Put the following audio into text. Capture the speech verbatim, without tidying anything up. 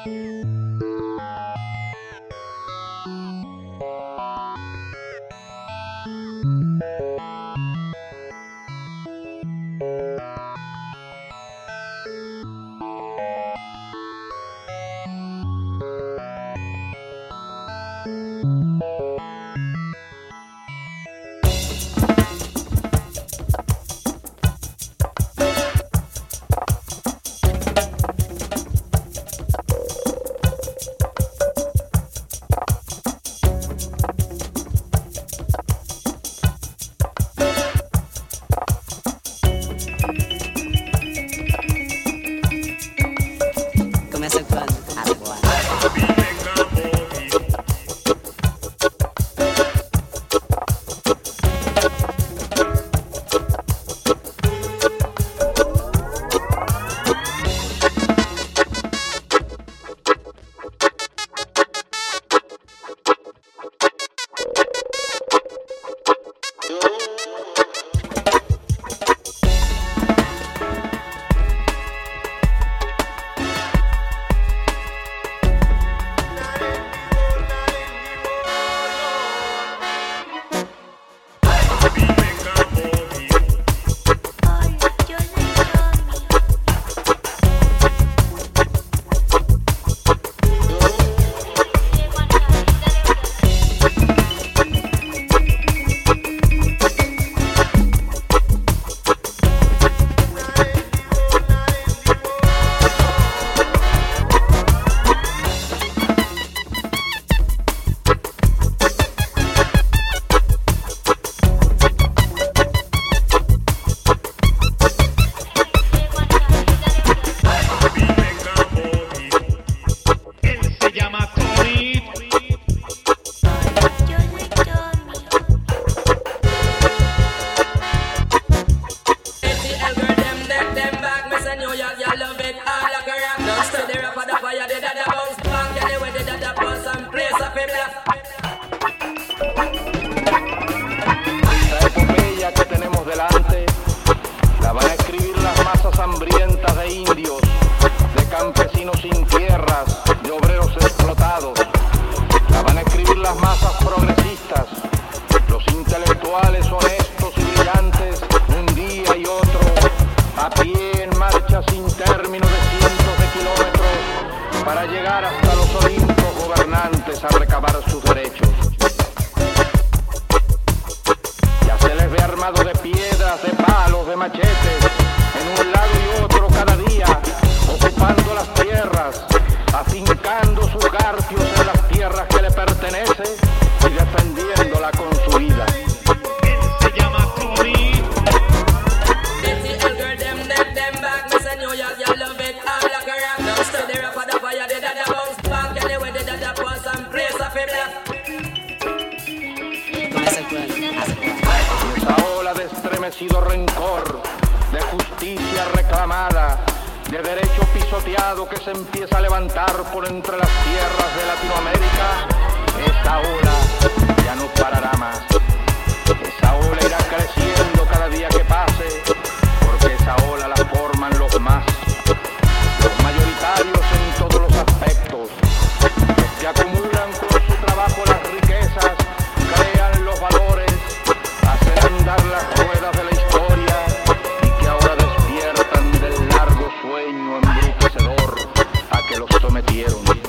Começa quando? Agora. Esta epopeya que tenemos delante la van a escribir las masas hambrientas de indios, de campesinos sin tierras, de obreros explotados. La van a escribir las masas progresistas, los intelectuales honestos y brillantes, un día y otro, a pie en marcha sin término de cientos de kilómetros, para llegar hasta los olimpos gobernantes a recabar sus derechos. Ya se les ve armados de piedras, de palos, de machetes, en un lado y otro cada día, ocupando las tierras, afincando sus garfios en las tierras que le pertenecen y defendiéndola con su vida. Se llama Tony. Começa quando? Agora. Esa ola de estremecido rencor, de justicia reclamada, de derecho pisoteado que se empieza a levantar por entre las tierras de Latinoamérica, esa ola ya no parará más. Esa ola irá creciendo cada día que pase, porque esa ola la forman los más, los mayoritarios en todos los aspectos, los que acumulan con su trabajo las riquezas, crean los valores, hacen andar las ruedas de la historia y que ahora despiertan del largo sueño embrutecedor a que los sometieron.